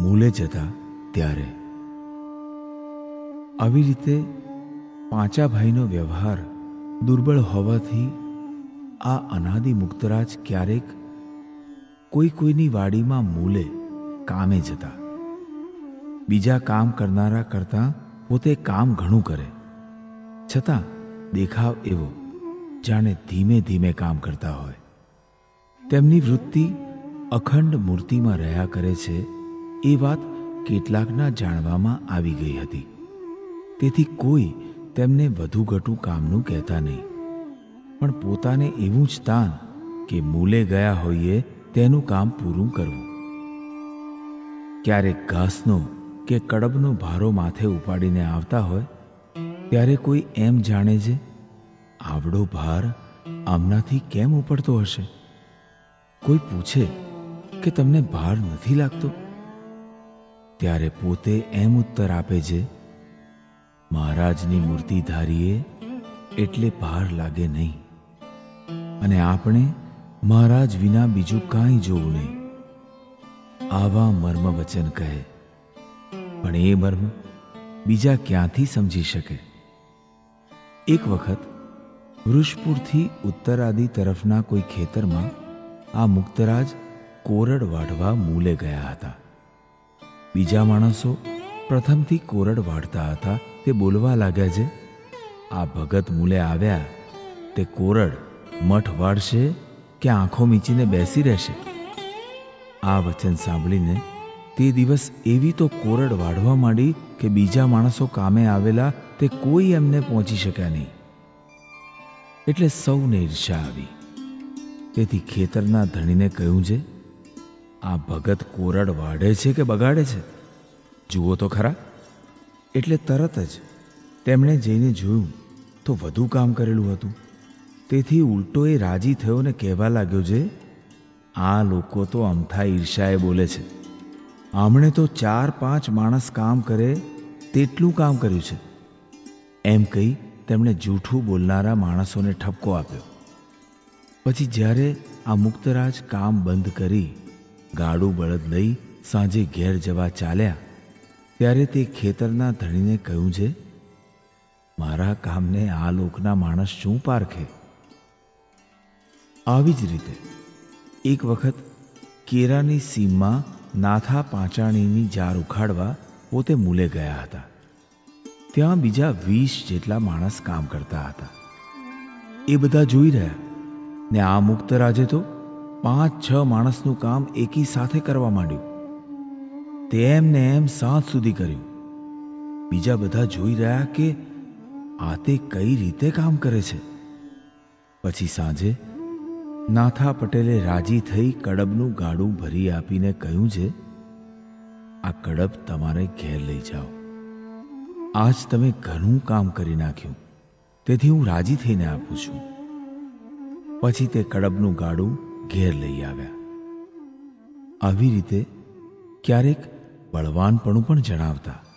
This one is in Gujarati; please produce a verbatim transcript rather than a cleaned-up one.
મૂલે જતા ત્યારે. આવી રીતે પાંચા ભાઈનો વ્યવહાર દુર્બળ હોવાથી આ અનાદિ મુક્તરાજ ક્યારેક કોઈ કોઈની વાડીમાં મૂલે કામે જતા. બીજા કામ કરનારા કરતાં પોતે કામ ઘણું કરે, છતાં દેખાવ એવો જાણે ધીમે ધીમે કામ કરતા હોય. તેમની વૃત્તિ અખંડ મૂર્તિમાં રહ્યા કરે છે એ વાત કેટલાકના જાણવામાં આવી ગઈ હતી. તેથી કોઈ તેમને વધુ ઘટું કામનું કહેતા નહીં, પણ પોતાને એવું જ તાન કે મૂલે ગયા હોઈએ તેનું કામ પૂરું કરવું. ક્યારેક ઘાસનો કે કડબનો ભારો માથે ઉપાડીને આવતા હોય ત્યારે કોઈ એમ જાણે છે, આવડો ભાર આમનાથી કેમ ઉપડતો હશે? કોઈ પૂછે કે તમને ભાર નથી લાગતો? ત્યારે પોતે એમ ઉત્તર આપે છે, મહારાજની મૂર્તિ ધારીએ એટલે ભાર લાગે નહીં, અને આપણે મહારાજ વિના બીજું કાંઈ જોવું નહીં. આવા મર્મ વચન કહે, પણ એ મર્મ બીજા ક્યાંથી સમજી શકે? એક વખત વૃષપુરથી ઉત્તરાદિ તરફના કોઈ ખેતરમાં આ મુક્તરાજ કોરડ વાઢવા મૂલે ગયા હતા. બીજા માણસો પ્રથમથી કોરડ વાઢતા હતા તે બોલવા લાગ્યા છે, આ ભગત મૂલે આવ્યા તે કોરડ મઠ વાળશે કે આંખો મીચીને બેસી રહેશે? આ વચન સાંભળીને તે દિવસ એવી તો કોરડ વાઢવા માંડી કે બીજા માણસો કામે આવેલા તે કોઈ એમને પહોંચી શક્યા નહીં. એટલે સૌને ઈર્ષા આવી. તેથી ખેતરના ધણીને કહ્યું છે, આ ભગત કોરડ વાઢે છે કે બગાડે છે? જુઓ તો ખરા. એટલે તરત જ તેમણે જઈને જોયું તો વધુ કામ કરેલું હતું. તેથી ઉલટો એ રાજી થયો ને કહેવા લાગ્યો છે, આ લોકો તો અમથા ઈર્ષાએ બોલે છે. આમણે તો ચાર પાંચ માણસ કામ કરે તેટલું કામ કર્યું છે. એમ કહી તેમણે જૂઠું બોલનારા માણસોને ઠપકો આપ્યો. પછી જ્યારે આ મુક્તરાજ કામ બંધ કરી ગાડું બળદ લઈ સાંજે ઘેર જવા ચાલ્યા ત્યારે તે ખેતરના ધણીને કહ્યું છે, મારા કામને આ લોકના માણસ શું પારખે? આવી જ રીતે એક વખત કેરાની સીમમાં નાથા પાંચાણીની જાર ઉખાડવા પોતે મૂલે ગયા હતા. ત્યાં બીજા વીસ જેટલા માણસ કામ કરતા હતા. એ બધા જોઈ રહ્યા ને આ મુક્તરાજે તો પાંચ છ માણસનું કામ એકી સાથે કરવા માંડ્યું. તેમ ને એમ સાંજ સુધી કર્યું. બીજા બધા જોઈ રહ્યા કે આ તે કઈ રીતે કામ કરે છે. પછી સાંજે નાથા પટેલે રાજી થઈ કડબનું ગાડું ભરી આપીને કહ્યું છે, આ કડબ તમારે ઘેર લઈ જાઓ. આજ તમે ઘણું કામ કરી નાખ્યું, તેથી હું રાજી થઈને આપું છું. પછી તે કડબનું ગાડું ઘેર લઈ આવ્યા. આવી રીતે ક્યારેક બળવાનપણું પણ જણાવતા.